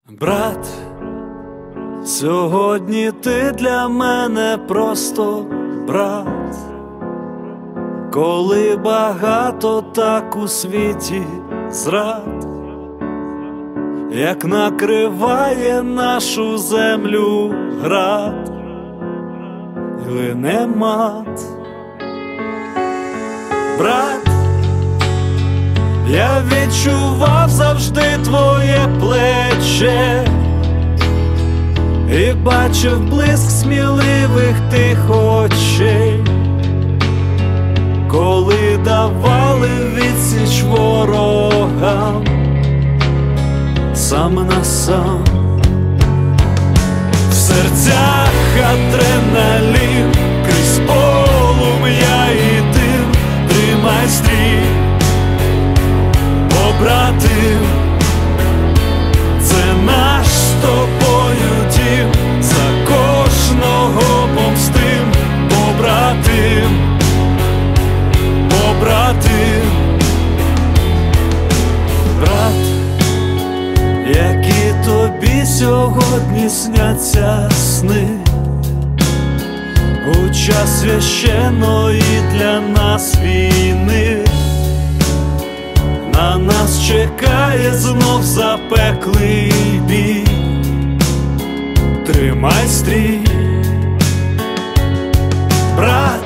Брат, сьогодні ти для мене просто брат, коли багато так у світі зрад, як накриває нашу землю град, і лине мат. Брат, я відчував завжди твоє плече і бачив блиск сміливих тих очей, коли давали відсіч ворогам сам на сам. В серцях адреналін, крізь полум'я і дим, тримай стрій, побратим, це наш з тобою дім, за кожного помстим, побратим, побратим. Брат, які тобі сьогодні сняться сни, у час священної для нас війни. На нас чекає знов запеклий бій, тримай стрій, брат.